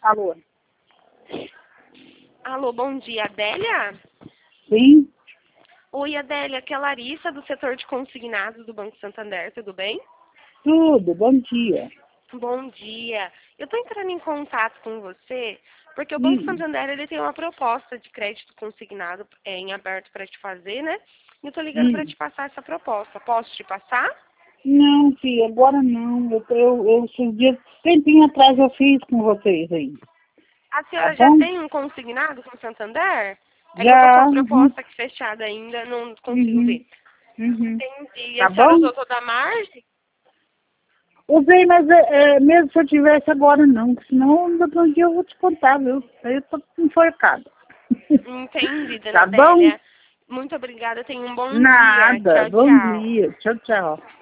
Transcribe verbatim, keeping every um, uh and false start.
Alô? Alô, bom dia, Adélia? Sim? Oi, Adélia, aqui é a Larissa, do setor de consignados do Banco Santander, tudo bem? Tudo, bom dia. Bom dia. Eu estou entrando em contato com você porque o Banco Hum, Santander ele tem uma proposta de crédito consignado é, em aberto para te fazer, né? E eu estou ligando para hum. te passar essa proposta. Posso te passar? Não, filha, agora não. Eu, eu, eu esses dias, tempinho atrás eu fiz com vocês aí. A Tá senhora já bom? tem um consignado com o Santander? É que eu estou com Já, a uhum, proposta aqui fechada ainda, não consigo uhum, ver. uhum. Entendi. E Tá a senhora bom? usou toda a margem? Usei, mas é, é, mesmo se eu tivesse agora não, senão daqui a um dia eu vou te contar, viu? Aí eu tô enforcada. Entendi, dona Tá bom? Adélia. Muito obrigada. Tenha um bom dia. Nada. Tchau, Bom tchau. dia. Tchau, tchau.